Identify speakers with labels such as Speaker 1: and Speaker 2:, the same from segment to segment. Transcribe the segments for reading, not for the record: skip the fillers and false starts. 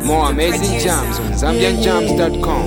Speaker 1: More amazing jams on ZambianJams.com.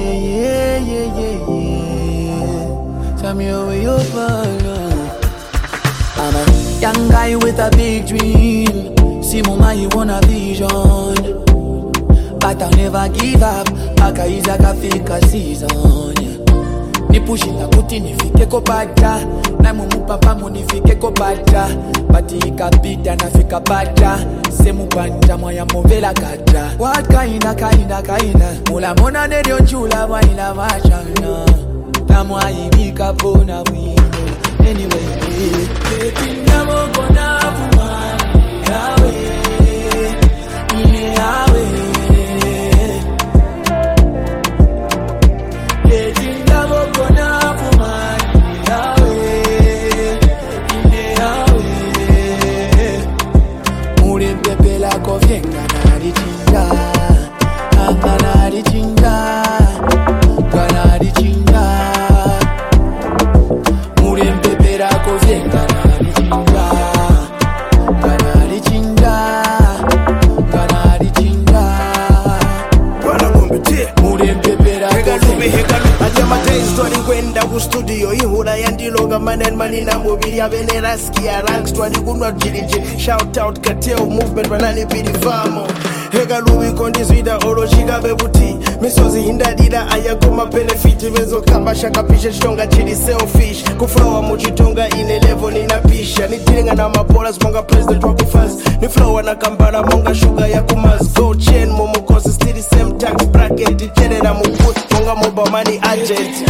Speaker 2: Tell me where you're from. I'm a young guy with a big dream. See mama, you want a vision, but I'll never give up. Akaiza kafika season. Ni pushing na kuti nifike kopata, na mumu papa munifike kopata. Bati ikapita nafika pata, semu panja moya movela kata. What kaina. Mula mona nedio chula waila machana. Tamwa ibika pona wino. Anyway, namo kona fumani yawe, yawe.
Speaker 3: Studio ihura yandiloga manen manina mubiri abenera skia ranks twali kunwa jiriji. Shout out Cartel movement banani bidi famo hega lubi kondizida oro shigabe buti misozi hindadira ayagoma benefit bezo kamba shaka pisha shonga chili selfish kuflowa muchitonga ine level ninapisha nitirenga na mapolas monga president wako fans ni flow na kambara monga sugar ya kumas go chain momo cause still the same tax bracket chene na muput monga moba money agent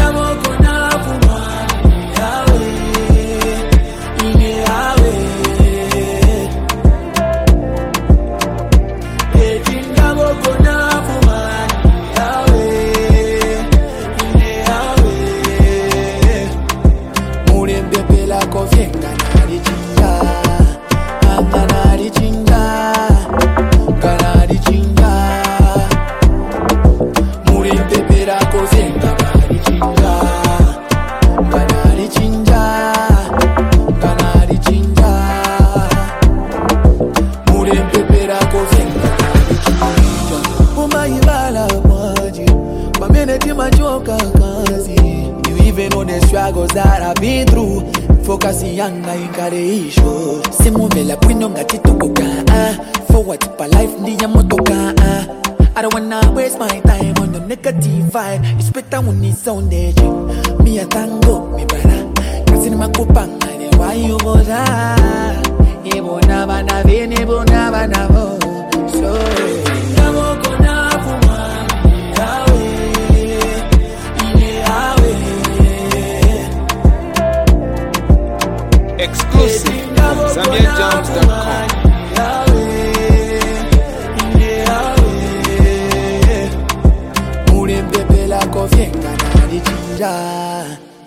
Speaker 2: that I've been through. Focusing on na issue. Simu vela kwino ngati tukuka. Forward for life ndiya motoka. I don't wanna waste my time on the negative vibe. It's better when it's on the gym. Me a tango, me bara. Kasi ni makupanga ni why you go da. Ebo na bana vene, ebo na bana vo. So
Speaker 1: exclusive on ZambianJams.com.
Speaker 2: Mure mbebe la kofienga na di chinja.